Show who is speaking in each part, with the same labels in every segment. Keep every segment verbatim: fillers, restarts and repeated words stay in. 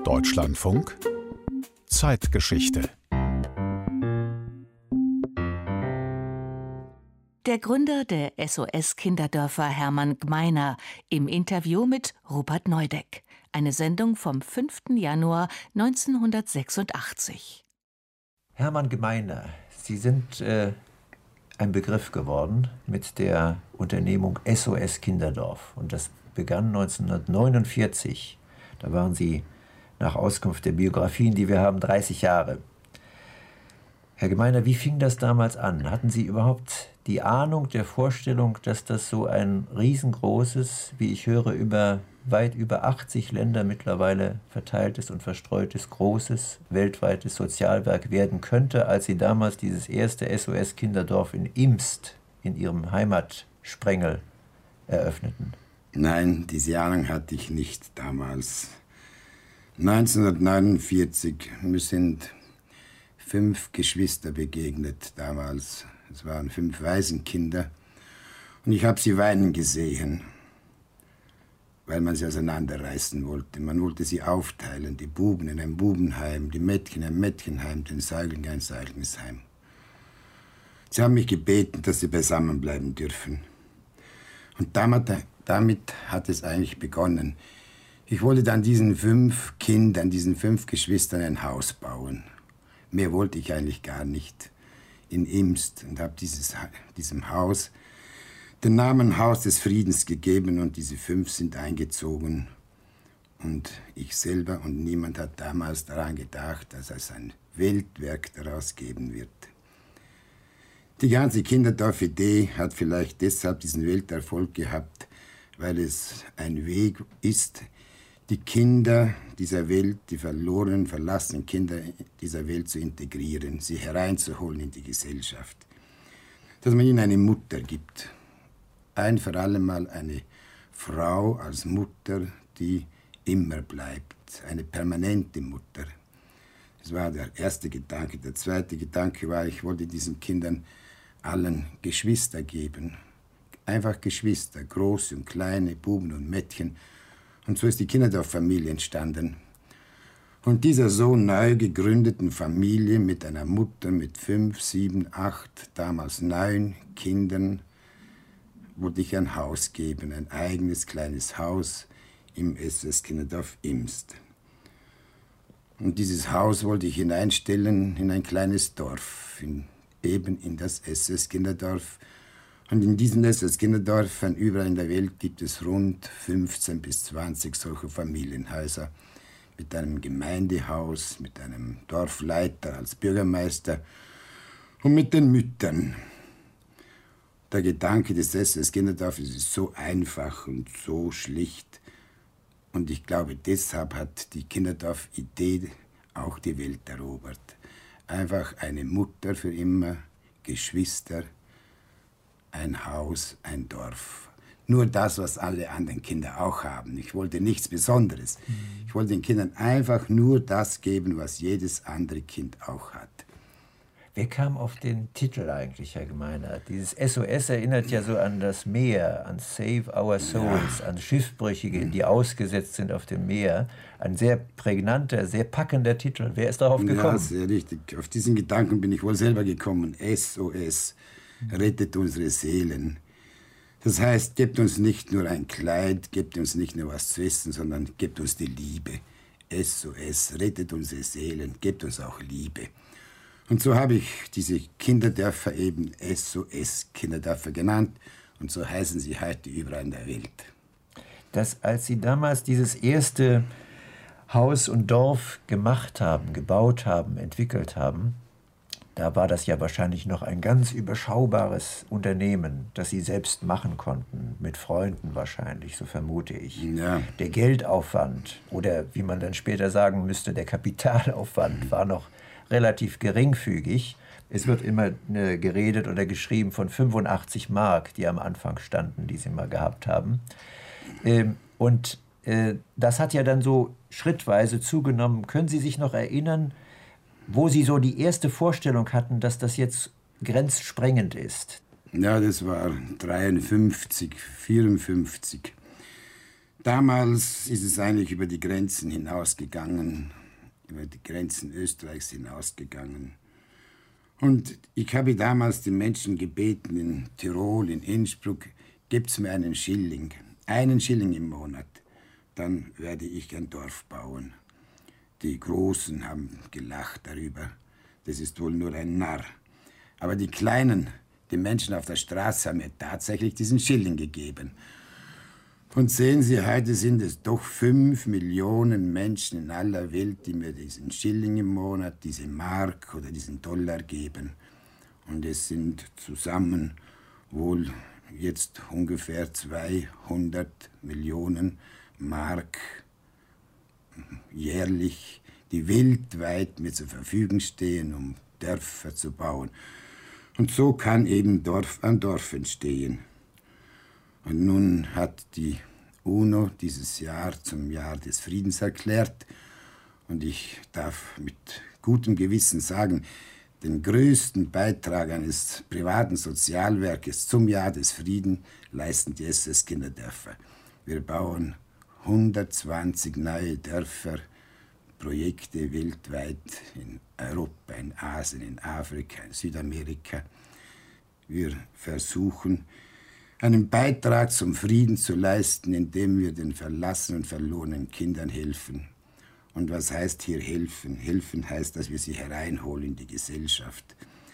Speaker 1: Deutschlandfunk Zeitgeschichte.
Speaker 2: Der Gründer der S O S-Kinderdörfer Hermann Gmeiner im Interview mit Rupert Neudeck. Eine Sendung vom fünften Januar neunzehnhundertsechsundachtzig.
Speaker 3: Hermann Gmeiner, Sie sind äh, ein Begriff geworden mit der Unternehmung S O S Kinderdorf. Und das begann neunzehnhundertneunundvierzig. Da waren Sie nach Auskunft der Biografien, die wir haben, dreißig Jahre. Herr Gmeiner, wie fing das damals an? Hatten Sie überhaupt die Ahnung der Vorstellung, dass das so ein riesengroßes, wie ich höre, über weit über achtzig Länder mittlerweile verteiltes und verstreutes, großes, weltweites Sozialwerk werden könnte, als Sie damals dieses erste S O S-Kinderdorf in Imst, in Ihrem Heimatsprengel, eröffneten?
Speaker 4: Nein, diese Ahnung hatte ich nicht damals. neunzehnhundertneunundvierzig, mir sind fünf Geschwister begegnet damals. Es waren fünf Waisenkinder und ich habe sie weinen gesehen, weil man sie auseinanderreißen wollte. Man wollte sie aufteilen, die Buben in ein Bubenheim, die Mädchen in ein Mädchenheim, den Säugling in ein Säuglingsheim. Sie haben mich gebeten, dass sie beisammen bleiben dürfen. Und damit, damit hat es eigentlich begonnen. Ich wollte dann diesen fünf Kindern, diesen fünf Geschwistern ein Haus bauen. Mehr wollte ich eigentlich gar nicht. In Imst, und habe dieses diesem Haus den Namen Haus des Friedens gegeben, und diese fünf sind eingezogen. Und ich selber und niemand hat damals daran gedacht, dass es ein Weltwerk daraus geben wird. Die ganze Kinderdorf-Idee hat vielleicht deshalb diesen Welterfolg gehabt, weil es ein Weg ist, die Kinder dieser Welt, die verlorenen, verlassenen Kinder dieser Welt zu integrieren, sie hereinzuholen in die Gesellschaft. Dass man ihnen eine Mutter gibt. Ein für alle Mal eine Frau als Mutter, die immer bleibt. Eine permanente Mutter. Das war der erste Gedanke. Der zweite Gedanke war, ich wollte diesen Kindern allen Geschwister geben. Einfach Geschwister, große und kleine, Buben und Mädchen. Und so ist die Kinderdorf-Familie entstanden. Und dieser so neu gegründeten Familie mit einer Mutter mit fünf, sieben, acht, damals neun Kindern, wollte ich ein Haus geben, ein eigenes kleines Haus im S O S-Kinderdorf Imst. Und dieses Haus wollte ich hineinstellen in ein kleines Dorf, in, eben in das S O S-Kinderdorf. Und in diesem S O S-Kinderdorf, überall in der Welt, gibt es rund fünfzehn bis zwanzig solcher Familienhäuser mit einem Gemeindehaus, mit einem Dorfleiter als Bürgermeister und mit den Müttern. Der Gedanke des S O S-Kinderdorfes ist so einfach und so schlicht. Und ich glaube, deshalb hat die Kinderdorf-Idee auch die Welt erobert. Einfach eine Mutter für immer, Geschwister, ein Haus, ein Dorf. Nur das, was alle anderen Kinder auch haben. Ich wollte nichts Besonderes. Mhm. Ich wollte den Kindern einfach nur das geben, was jedes andere Kind auch hat.
Speaker 3: Wer kam auf den Titel eigentlich, Herr Gmeiner? Dieses S O S erinnert ja so an das Meer, an Save Our Souls, ja. An Schiffbrüchige, die ausgesetzt sind auf dem Meer. Ein sehr prägnanter, sehr packender Titel. Wer ist darauf gekommen?
Speaker 4: Ja, sehr richtig. Auf diesen Gedanken bin ich wohl selber gekommen. S O S. Rettet unsere Seelen. Das heißt, gebt uns nicht nur ein Kleid, gebt uns nicht nur was zu essen, sondern gebt uns die Liebe. S O S, rettet unsere Seelen, gebt uns auch Liebe. Und so habe ich diese Kinderdörfer eben S O S-Kinderdörfer genannt. Und so heißen sie heute überall in der Welt.
Speaker 3: Dass, als Sie damals dieses erste Haus und Dorf gemacht haben, gebaut haben, entwickelt haben, da war das ja wahrscheinlich noch ein ganz überschaubares Unternehmen, das Sie selbst machen konnten, mit Freunden wahrscheinlich, so vermute ich.
Speaker 4: Ja.
Speaker 3: Der Geldaufwand oder wie man dann später sagen müsste, der Kapitalaufwand war noch relativ geringfügig. Es wird immer äh, geredet oder geschrieben von fünfundachtzig Mark, die am Anfang standen, die Sie mal gehabt haben. Ähm, und äh, das hat ja dann so schrittweise zugenommen. Können Sie sich noch erinnern, wo Sie so die erste Vorstellung hatten, dass das jetzt grenzsprengend ist?
Speaker 4: Ja, das war dreiundfünfzig, vierundfünfzig. damals ist es eigentlich über die Grenzen hinausgegangen, über die Grenzen Österreichs hinausgegangen. Und ich habe damals die Menschen gebeten in Tirol, in Innsbruck, gebt's mir einen Schilling, einen Schilling im Monat, dann werde ich ein Dorf bauen. Die Großen haben gelacht darüber, das ist wohl nur ein Narr. Aber die Kleinen, die Menschen auf der Straße, haben mir tatsächlich diesen Schilling gegeben. Und sehen Sie, heute sind es doch fünf Millionen Menschen in aller Welt, die mir diesen Schilling im Monat, diese Mark oder diesen Dollar geben. Und es sind zusammen wohl jetzt ungefähr zweihundert Millionen Mark jährlich, die weltweit mir zur Verfügung stehen, um Dörfer zu bauen. Und so kann eben Dorf an Dorf entstehen. Und nun hat die UNO dieses Jahr zum Jahr des Friedens erklärt. Und ich darf mit gutem Gewissen sagen, den größten Beitrag eines privaten Sozialwerkes zum Jahr des Friedens leisten die S O S-Kinderdörfer. Wir bauen hundertzwanzig neue Dörfer, Projekte weltweit, in Europa, in Asien, in Afrika, in Südamerika. Wir versuchen, einen Beitrag zum Frieden zu leisten, indem wir den verlassenen und verlorenen Kindern helfen. Und was heißt hier helfen? Helfen heißt, dass wir sie hereinholen in die Gesellschaft.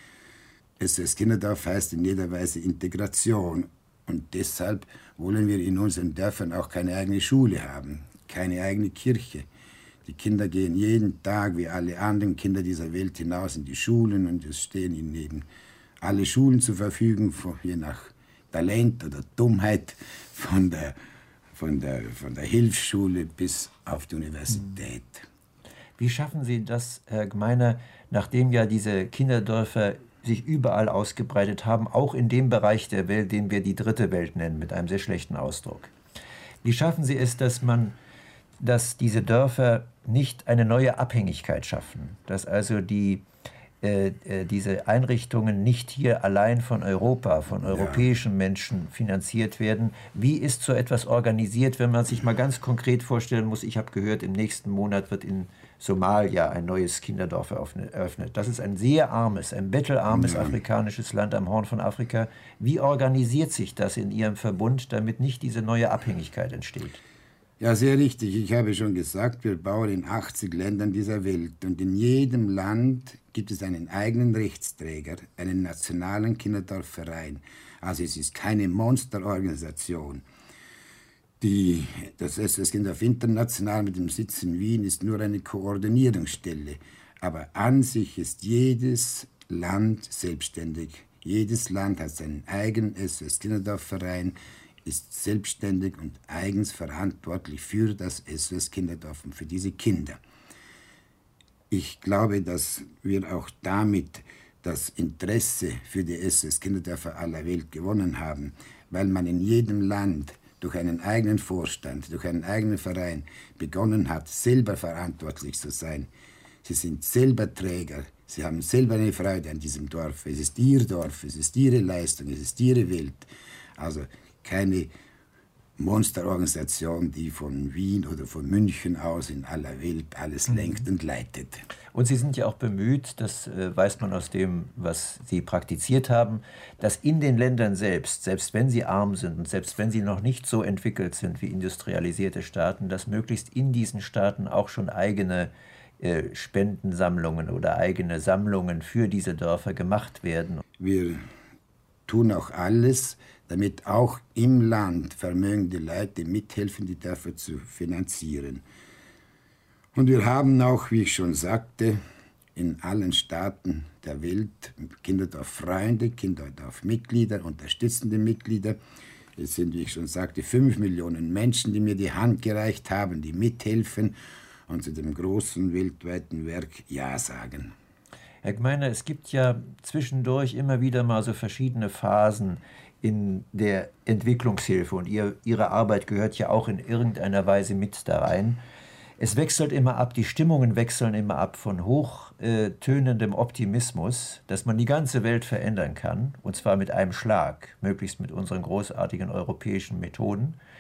Speaker 4: S O S-Kinderdorf heißt in jeder Weise Integration. Und deshalb wollen wir in unseren Dörfern auch keine eigene Schule haben, keine eigene Kirche. Die Kinder gehen jeden Tag, wie alle anderen Kinder dieser Welt, hinaus in die Schulen und es stehen ihnen eben alle Schulen zur Verfügung, je nach Talent oder Dummheit, von der, von der, von der Hilfsschule bis auf die Universität.
Speaker 3: Wie schaffen Sie das, Herr Gmeiner, nachdem ja diese Kinderdörfer sich überall ausgebreitet haben, auch in dem Bereich der Welt, den wir die dritte Welt nennen, mit einem sehr schlechten Ausdruck? Wie schaffen Sie es, dass man, dass diese Dörfer nicht eine neue Abhängigkeit schaffen, dass also die Äh, äh, diese Einrichtungen nicht hier allein von Europa, von europäischen ja. Menschen finanziert werden? Wie ist so etwas organisiert, wenn man sich mal ganz konkret vorstellen muss? Ich habe gehört, im nächsten Monat wird in Somalia ein neues Kinderdorf eröffnet. Das ist ein sehr armes, ein bettelarmes ja. afrikanisches Land am Horn von Afrika. Wie organisiert sich das in Ihrem Verbund, damit nicht diese neue Abhängigkeit entsteht?
Speaker 4: Ja, sehr richtig. Ich habe schon gesagt, wir bauen in achtzig Ländern dieser Welt. Und in jedem Land gibt es einen eigenen Rechtsträger, einen nationalen Kinderdorfverein. Also es ist keine Monsterorganisation. Die, das S O S-Kinderdorf International mit dem Sitz in Wien ist nur eine Koordinierungsstelle. Aber an sich ist jedes Land selbstständig. Jedes Land hat seinen eigenen S O S-Kinderdorfverein, ist selbstständig und eigens verantwortlich für das S O S-Kinderdorf und für diese Kinder. Ich glaube, dass wir auch damit das Interesse für die S O S-Kinderdörfer aller Welt gewonnen haben, weil man in jedem Land durch einen eigenen Vorstand, durch einen eigenen Verein begonnen hat, selber verantwortlich zu sein. Sie sind selber Träger, sie haben selber eine Freude an diesem Dorf. Es ist ihr Dorf, es ist ihre Leistung, es ist ihre Welt. Also keine Monsterorganisation, die von Wien oder von München aus in aller Welt alles lenkt und leitet.
Speaker 3: Und Sie sind ja auch bemüht, das äh, weiß man aus dem, was Sie praktiziert haben, dass in den Ländern selbst, selbst wenn sie arm sind und selbst wenn sie noch nicht so entwickelt sind wie industrialisierte Staaten, dass möglichst in diesen Staaten auch schon eigene äh, Spendensammlungen oder eigene Sammlungen für diese Dörfer gemacht werden.
Speaker 4: Wir tun auch alles, damit auch im Land vermögende Leute mithelfen, die Dörfer zu finanzieren. Und wir haben auch, wie ich schon sagte, in allen Staaten der Welt Kinderdorf-Freunde, Kinderdorf-Mitglieder, unterstützende Mitglieder. Es sind, wie ich schon sagte, fünf Millionen Menschen, die mir die Hand gereicht haben, die mithelfen und zu dem großen weltweiten Werk Ja sagen.
Speaker 3: Herr Gmeiner, es gibt ja zwischendurch immer wieder mal so verschiedene Phasen in der Entwicklungshilfe und ihr, Ihre Arbeit gehört ja auch in irgendeiner Weise mit da rein. Es wechselt immer ab, die Stimmungen wechseln immer ab von hochtönendem Optimismus, dass man die ganze Welt verändern kann, und zwar mit einem Schlag, möglichst mit unseren großartigen europäischen Methoden.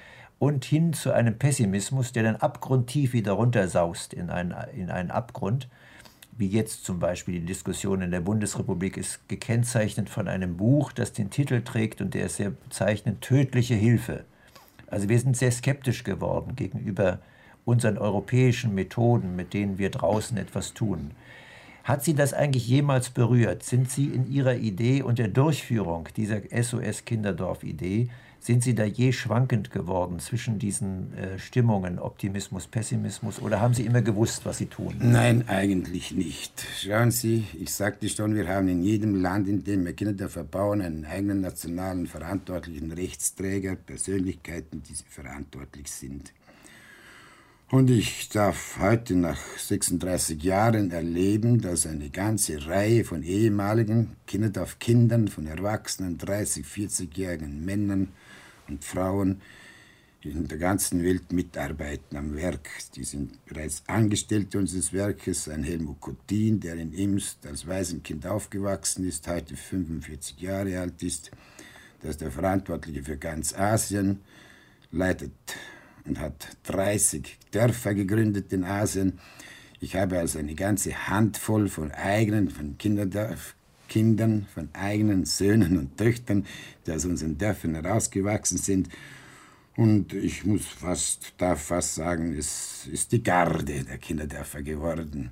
Speaker 3: und hin zu einem Pessimismus, der dann abgrundtief wieder runtersaust in einen, in einen Abgrund. Wie jetzt zum Beispiel die Diskussion in der Bundesrepublik ist gekennzeichnet von einem Buch, das den Titel trägt und der ist sehr bezeichnend, Tödliche Hilfe. Also wir sind sehr skeptisch geworden gegenüber unseren europäischen Methoden, mit denen wir draußen etwas tun. Hat Sie das eigentlich jemals berührt? Sind Sie in Ihrer Idee und der Durchführung dieser S O S-Kinderdorf-Idee, sind Sie da je schwankend geworden zwischen diesen äh, Stimmungen, Optimismus, Pessimismus, oder haben Sie immer gewusst, was Sie tun?
Speaker 4: Nein, eigentlich nicht. Schauen Sie, ich sagte schon, wir haben in jedem Land, in dem wir Kinderdörfer bauen, einen eigenen nationalen verantwortlichen Rechtsträger, Persönlichkeiten, die verantwortlich sind. Und ich darf heute nach sechsunddreißig Jahren erleben, dass eine ganze Reihe von ehemaligen Kinderdorfkindern, von erwachsenen dreißig-, vierzigjährigen Männern und Frauen in der ganzen Welt mitarbeiten am Werk. Die sind bereits Angestellte unseres Werkes. Ein Helmut Kottin, der in Imst als Waisenkind aufgewachsen ist, heute fünfundvierzig Jahre alt ist. Der ist der Verantwortliche für ganz Asien, leitet und hat dreißig Dörfer gegründet in Asien. Ich habe also eine ganze Handvoll von eigenen, von Kinderdörf, Kindern, von eigenen Söhnen und Töchtern, die aus unseren Dörfern herausgewachsen sind. Und ich muss fast, darf fast sagen, es ist die Garde der Kinderdörfer geworden.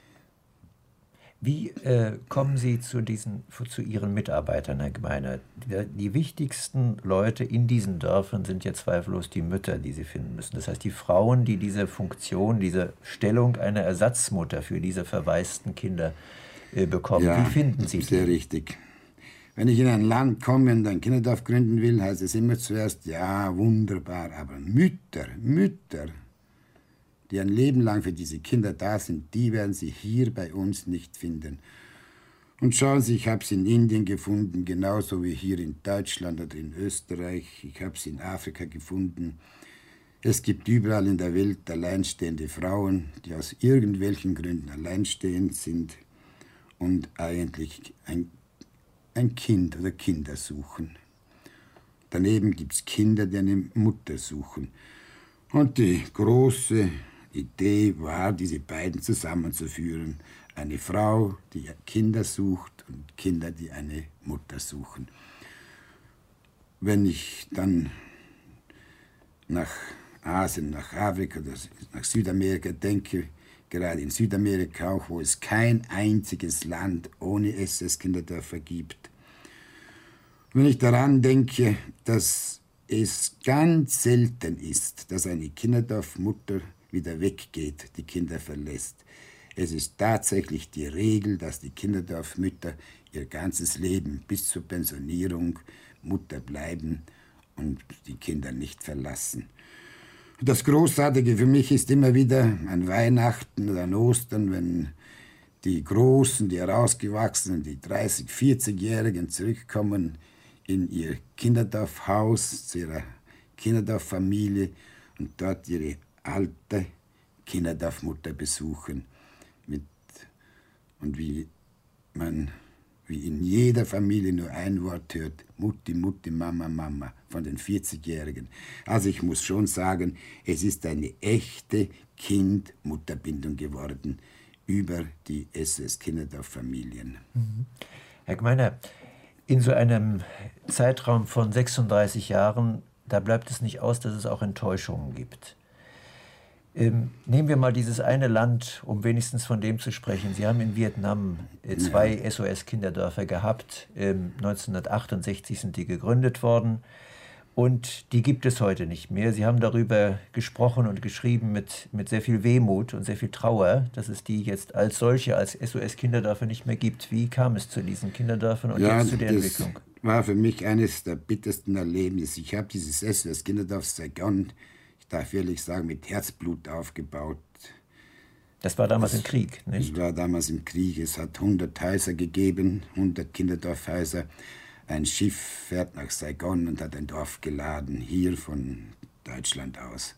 Speaker 3: Wie äh, kommen Sie zu, diesen, zu Ihren Mitarbeitern, Herr Gmeiner? Die, die wichtigsten Leute in diesen Dörfern sind ja zweifellos die Mütter, die Sie finden müssen. Das heißt, die Frauen, die diese Funktion, diese Stellung einer Ersatzmutter für diese verwaisten Kinder äh, bekommen.
Speaker 4: Ja,
Speaker 3: wie finden Sie die?
Speaker 4: Sehr richtig. Wenn ich in ein Land komme und ein Kinderdorf gründen will, heißt es immer zuerst, ja, wunderbar, aber Mütter, Mütter, die ein Leben lang für diese Kinder da sind, die werden Sie hier bei uns nicht finden. Und schauen Sie, ich habe sie in Indien gefunden, genauso wie hier in Deutschland oder in Österreich. Ich habe sie in Afrika gefunden. Es gibt überall in der Welt alleinstehende Frauen, die aus irgendwelchen Gründen alleinstehend sind und eigentlich ein, ein Kind oder Kinder suchen. Daneben gibt es Kinder, die eine Mutter suchen. Und die große Idee war, diese beiden zusammenzuführen. Eine Frau, die Kinder sucht und Kinder, die eine Mutter suchen. Wenn ich dann nach Asien, nach Afrika oder nach Südamerika denke, gerade in Südamerika auch, wo es kein einziges Land ohne S O S-Kinderdörfer gibt. Wenn ich daran denke, dass es ganz selten ist, dass eine Kinderdorfmutter wieder weggeht, die Kinder verlässt. Es ist tatsächlich die Regel, dass die Kinderdorfmütter ihr ganzes Leben bis zur Pensionierung Mutter bleiben und die Kinder nicht verlassen. Und das Großartige für mich ist immer wieder an Weihnachten oder an Ostern, wenn die Großen, die herausgewachsenen, die dreißig-, vierzigjährigen zurückkommen in ihr Kinderdorfhaus, zu ihrer Kinderdorffamilie und dort ihre alte Kinderdorfmutter besuchen. Mit, und wie man, wie in jeder Familie nur ein Wort hört, Mutti, Mutti, Mama, Mama, von den vierzigjährigen. Also ich muss schon sagen, es ist eine echte Kind-Mutter-Bindung geworden über die S O S-Kinderdorf-Familien.
Speaker 3: Mhm. Herr Gmeiner, in so einem Zeitraum von sechsunddreißig Jahren, da bleibt es nicht aus, dass es auch Enttäuschungen gibt. Ähm, nehmen wir mal dieses eine Land, um wenigstens von dem zu sprechen. Sie haben in Vietnam äh, zwei ja. S O S-Kinderdörfer gehabt. Ähm, neunzehnhundertachtundsechzig sind die gegründet worden. Und die gibt es heute nicht mehr. Sie haben darüber gesprochen und geschrieben mit, mit sehr viel Wehmut und sehr viel Trauer, dass es die jetzt als solche, als S O S-Kinderdörfer nicht mehr gibt. Wie kam es zu diesen Kinderdörfern und
Speaker 4: ja,
Speaker 3: jetzt zu der
Speaker 4: das
Speaker 3: Entwicklung?
Speaker 4: War für mich eines der bittersten Erlebnisse. Ich habe dieses S O S-Kinderdorf Saigon, ich darf ehrlich sagen, mit Herzblut aufgebaut.
Speaker 3: Das war damals
Speaker 4: das,
Speaker 3: im Krieg, nicht?
Speaker 4: Das war damals im Krieg. Es hat hundert Häuser gegeben, hundert Kinderdorfhäuser. Ein Schiff fährt nach Saigon und hat ein Dorf geladen, hier von Deutschland aus.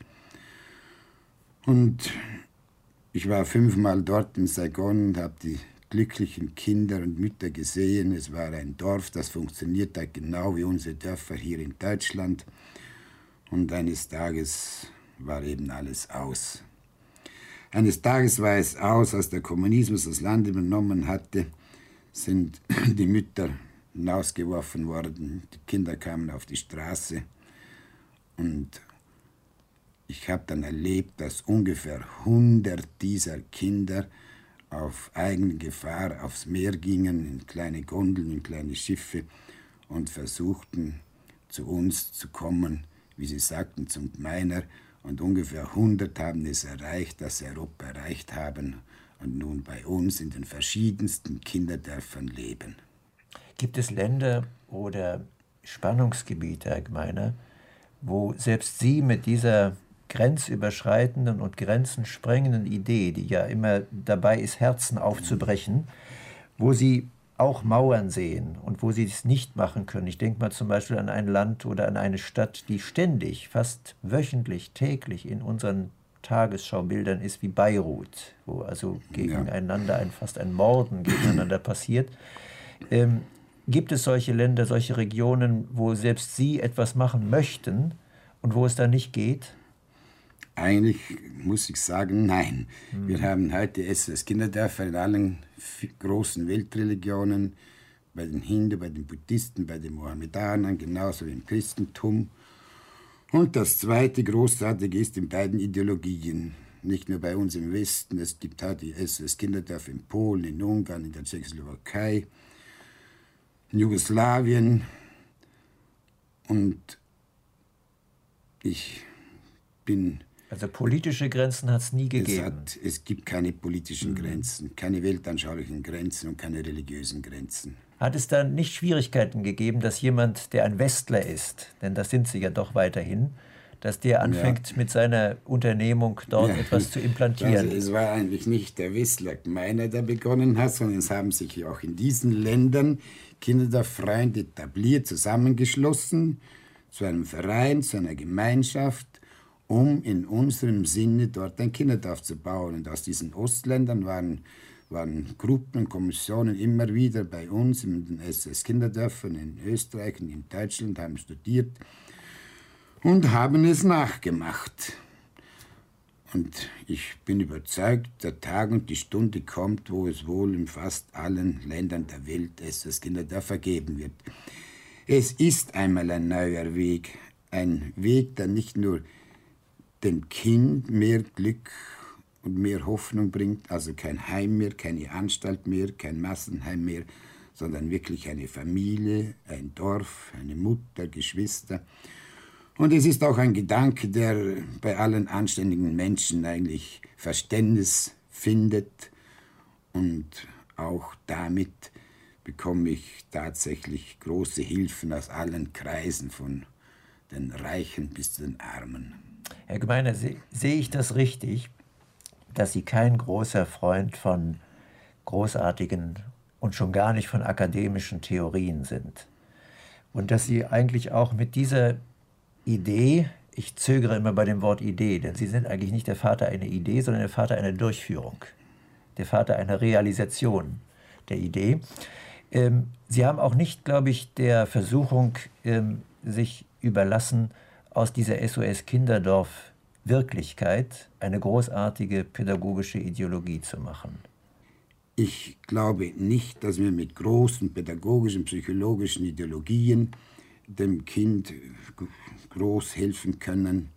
Speaker 4: Und ich war fünfmal dort in Saigon und habe die glücklichen Kinder und Mütter gesehen. Es war ein Dorf, das funktioniert hat genau wie unsere Dörfer hier in Deutschland. Und eines Tages war eben alles aus. Eines Tages war es aus, als der Kommunismus das Land übernommen hatte, sind die Mütter hinausgeworfen worden, die Kinder kamen auf die Straße. Und ich habe dann erlebt, dass ungefähr hundert dieser Kinder auf eigene Gefahr aufs Meer gingen, in kleine Gondeln, in kleine Schiffe und versuchten, zu uns zu kommen, wie sie sagten, zum Gmeiner. Und ungefähr hundert haben es erreicht, dass sie Europa erreicht haben und nun bei uns in den verschiedensten Kinderdörfern leben.
Speaker 3: Gibt es Länder oder Spannungsgebiete, Herr Gmeiner, wo selbst Sie mit dieser grenzüberschreitenden und grenzensprengenden Idee, die ja immer dabei ist, Herzen aufzubrechen, wo Sie auch Mauern sehen und wo Sie es nicht machen können? Ich denke mal zum Beispiel an ein Land oder an eine Stadt, die ständig, fast wöchentlich, täglich in unseren Tagesschaubildern ist, wie Beirut, wo also gegeneinander ein, fast ein Morden gegeneinander passiert. Ähm, gibt es solche Länder, solche Regionen, wo selbst Sie etwas machen möchten und wo es dann nicht geht?
Speaker 4: Eigentlich muss ich sagen, nein. Hm. Wir haben heute S O S Kinderdörfer in allen großen Weltreligionen, bei den Hindu, bei den Buddhisten, bei den Mohammedanern, genauso wie im Christentum. Und das zweite Großartige ist in beiden Ideologien. Nicht nur bei uns im Westen, es gibt heute S O S Kinderdörfer in Polen, in Ungarn, in der Tschechoslowakei, in Jugoslawien. Und ich bin...
Speaker 3: Also politische Grenzen hat es nie gegeben.
Speaker 4: Es, hat, es gibt keine politischen mhm. Grenzen, keine weltanschaulichen Grenzen und keine religiösen Grenzen.
Speaker 3: Hat es da nicht Schwierigkeiten gegeben, dass jemand, der ein Westler ist, denn das sind Sie ja doch weiterhin, dass der anfängt, ja. mit seiner Unternehmung dort ja. etwas zu implantieren?
Speaker 4: Also es war eigentlich nicht der Westler Gmeiner, der begonnen hat, sondern es haben sich auch in diesen Ländern Kinderdorffreunde etabliert, zusammengeschlossen, zu einem Verein, zu einer Gemeinschaft, um in unserem Sinne dort ein Kinderdorf zu bauen. Und aus diesen Ostländern waren, waren Gruppen, Kommissionen immer wieder bei uns in den S O S Kinderdörfern in Österreich und in Deutschland, haben studiert und haben es nachgemacht. Und ich bin überzeugt, der Tag und die Stunde kommt, wo es wohl in fast allen Ländern der Welt S O S Kinderdörfer geben wird. Es ist einmal ein neuer Weg, ein Weg, der nicht nur dem Kind mehr Glück und mehr Hoffnung bringt, also kein Heim mehr, keine Anstalt mehr, kein Massenheim mehr, sondern wirklich eine Familie, ein Dorf, eine Mutter, Geschwister. Und es ist auch ein Gedanke, der bei allen anständigen Menschen eigentlich Verständnis findet. Und auch damit bekomme ich tatsächlich große Hilfen aus allen Kreisen, von den Reichen bis zu den Armen.
Speaker 3: Herr Gmeiner, se- sehe ich das richtig, dass Sie kein großer Freund von großartigen und schon gar nicht von akademischen Theorien sind? Und dass Sie eigentlich auch mit dieser Idee, ich zögere immer bei dem Wort Idee, denn Sie sind eigentlich nicht der Vater einer Idee, sondern der Vater einer Durchführung, der Vater einer Realisation der Idee. Ähm, Sie haben auch nicht, glaube ich, der Versuchung ähm, sich überlassen, aus dieser S O S Kinderdorf Wirklichkeit eine großartige pädagogische Ideologie zu machen.
Speaker 4: Ich glaube nicht, dass wir mit großen pädagogischen, psychologischen Ideologien dem Kind groß helfen können.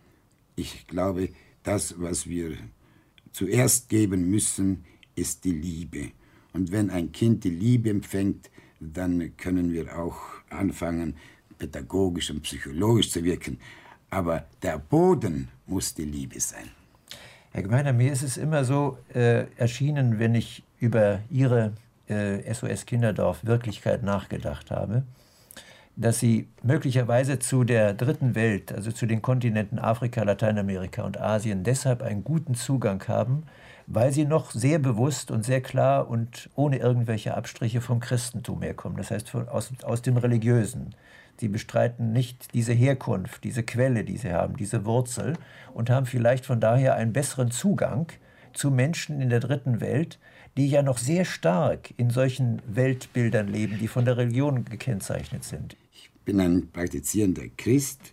Speaker 4: Ich glaube, das, was wir zuerst geben müssen, ist die Liebe. Und wenn ein Kind die Liebe empfängt, dann können wir auch anfangen, pädagogisch und psychologisch zu wirken. Aber der Boden muss die Liebe sein.
Speaker 3: Herr Gmeiner, mir ist es immer so äh, erschienen, wenn ich über Ihre äh, S O S Kinderdorf Wirklichkeit nachgedacht habe, dass Sie möglicherweise zu der dritten Welt, also zu den Kontinenten Afrika, Lateinamerika und Asien, deshalb einen guten Zugang haben, weil Sie noch sehr bewusst und sehr klar und ohne irgendwelche Abstriche vom Christentum herkommen, das heißt von, aus, aus dem Religiösen. Sie bestreiten nicht diese Herkunft, diese Quelle, die sie haben, diese Wurzel und haben vielleicht von daher einen besseren Zugang zu Menschen in der dritten Welt, die ja noch sehr stark in solchen Weltbildern leben, die von der Religion gekennzeichnet sind.
Speaker 4: Ich bin ein praktizierender Christ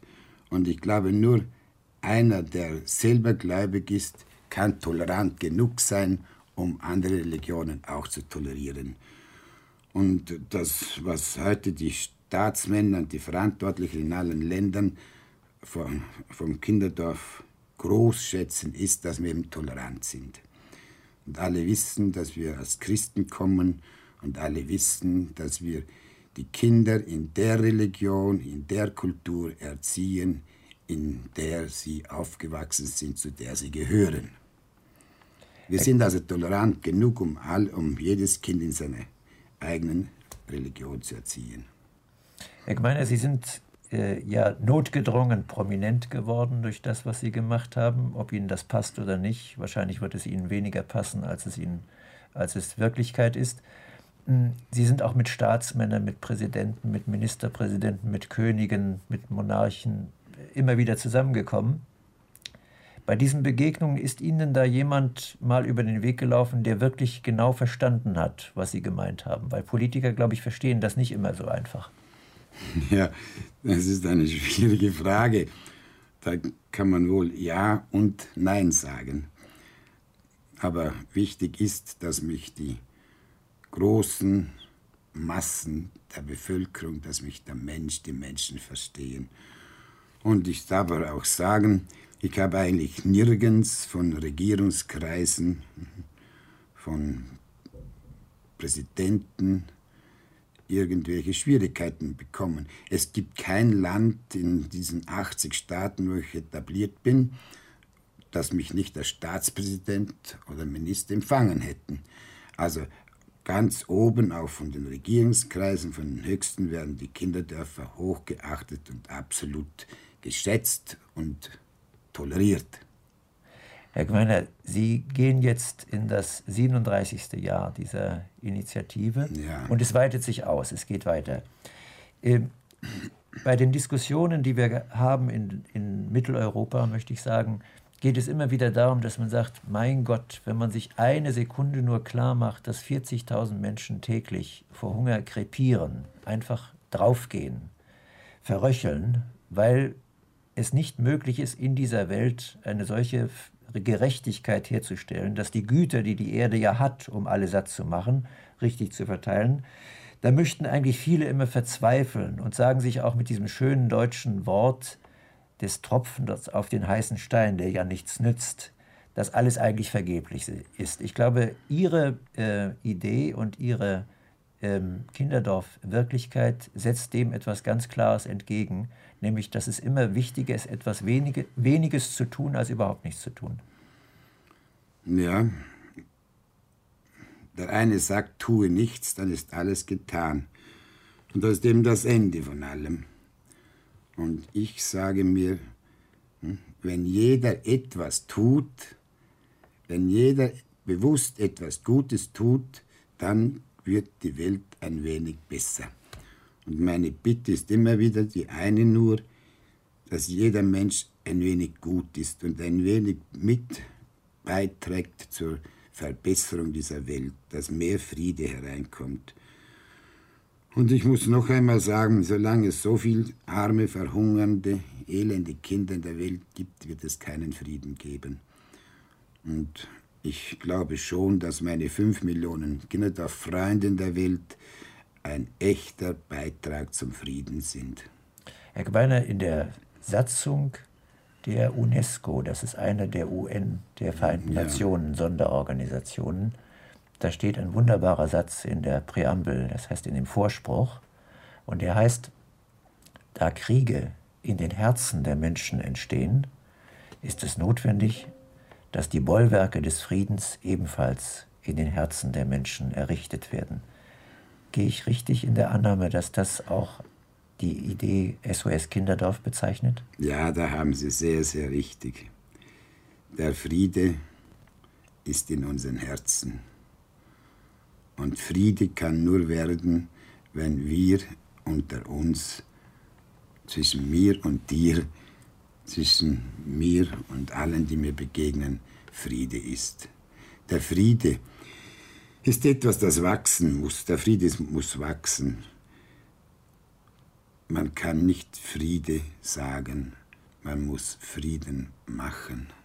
Speaker 4: Und ich glaube, nur einer, der selber gläubig ist, kann tolerant genug sein, um andere Religionen auch zu tolerieren. Und das, was heute die Staatsmänner und die Verantwortlichen in allen Ländern vom, vom Kinderdorf groß schätzen, ist, dass wir eben tolerant sind. Und alle wissen, dass wir als Christen kommen, und alle wissen, dass wir die Kinder in der Religion, in der Kultur erziehen, in der sie aufgewachsen sind, zu der sie gehören. Wir sind also tolerant genug, um, all, um jedes Kind in seiner eigenen Religion zu erziehen.
Speaker 3: Herr Gmeiner, Sie sind äh, ja notgedrungen prominent geworden durch das, was Sie gemacht haben. Ob Ihnen das passt oder nicht, wahrscheinlich wird es Ihnen weniger passen, als es, Ihnen, als es Wirklichkeit ist. Sie sind auch mit Staatsmännern, mit Präsidenten, mit Ministerpräsidenten, mit Königen, mit Monarchen immer wieder zusammengekommen. Bei diesen Begegnungen ist Ihnen da jemand mal über den Weg gelaufen, der wirklich genau verstanden hat, was Sie gemeint haben? Weil Politiker, glaube ich, verstehen das nicht immer so einfach.
Speaker 4: Ja, das ist eine schwierige Frage. Da kann man wohl Ja und Nein sagen. Aber wichtig ist, dass mich die großen Massen der Bevölkerung, dass mich der Mensch, die Menschen verstehen. Und ich darf aber auch sagen, ich habe eigentlich nirgends von Regierungskreisen, von Präsidenten irgendwelche Schwierigkeiten bekommen. Es gibt kein Land in diesen achtzig Staaten, wo ich etabliert bin, das mich nicht als Staatspräsident oder Minister empfangen hätten. Also ganz oben, auch von den Regierungskreisen, von den Höchsten, werden die Kinderdörfer hochgeachtet und absolut geschätzt und toleriert.
Speaker 3: Herr Gmeiner, Sie gehen jetzt in das siebenunddreißigste Jahr dieser Initiative,
Speaker 4: ja.
Speaker 3: Und es weitet sich aus, es geht weiter. Ähm, bei den Diskussionen, die wir haben in, in Mitteleuropa, möchte ich sagen, geht es immer wieder darum, dass man sagt, mein Gott, wenn man sich eine Sekunde nur klar macht, dass vierzigtausend Menschen täglich vor Hunger krepieren, einfach draufgehen, verröcheln, weil es nicht möglich ist, in dieser Welt eine solche Gerechtigkeit herzustellen, dass die Güter, die die Erde ja hat, um alle satt zu machen, richtig zu verteilen, da möchten eigentlich viele immer verzweifeln und sagen sich auch mit diesem schönen deutschen Wort des Tropfens auf den heißen Stein, der ja nichts nützt, dass alles eigentlich vergeblich ist. Ich glaube, Ihre äh, Idee und Ihre ähm, Kinderdorf-Wirklichkeit setzt dem etwas ganz Klares entgegen, nämlich, dass es immer wichtiger ist, etwas wenige, Weniges zu tun, als überhaupt nichts zu tun.
Speaker 4: Ja, der eine sagt, tue nichts, dann ist alles getan. Und das ist eben das Ende von allem. Und ich sage mir, wenn jeder etwas tut, wenn jeder bewusst etwas Gutes tut, dann wird die Welt ein wenig besser. Und meine Bitte ist immer wieder die eine nur, dass jeder Mensch ein wenig gut ist und ein wenig mit beiträgt zur Verbesserung dieser Welt, dass mehr Friede hereinkommt. Und ich muss noch einmal sagen, solange es so viele arme, verhungernde, elende Kinder in der Welt gibt, wird es keinen Frieden geben. Und ich glaube schon, dass meine fünf Millionen Kinderdorf-Freunde in der Welt ein echter Beitrag zum Frieden sind.
Speaker 3: Herr Gmeiner, in der Satzung der UNESCO, das ist eine der U N, der Vereinten
Speaker 4: Ja.
Speaker 3: Nationen, Sonderorganisationen, da steht ein wunderbarer Satz in der Präambel, das heißt in dem Vorspruch, und der heißt, da Kriege in den Herzen der Menschen entstehen, ist es notwendig, dass die Bollwerke des Friedens ebenfalls in den Herzen der Menschen errichtet werden. Gehe ich richtig in der Annahme, dass das auch die Idee S O S Kinderdorf bezeichnet?
Speaker 4: Ja, da haben Sie sehr, sehr richtig. Der Friede ist in unseren Herzen. Und Friede kann nur werden, wenn wir unter uns, zwischen mir und dir, zwischen mir und allen, die mir begegnen, Friede ist. Der Friede ist etwas, das wachsen muss. Der Friede muss wachsen. Man kann nicht Friede sagen, Man muss Frieden machen.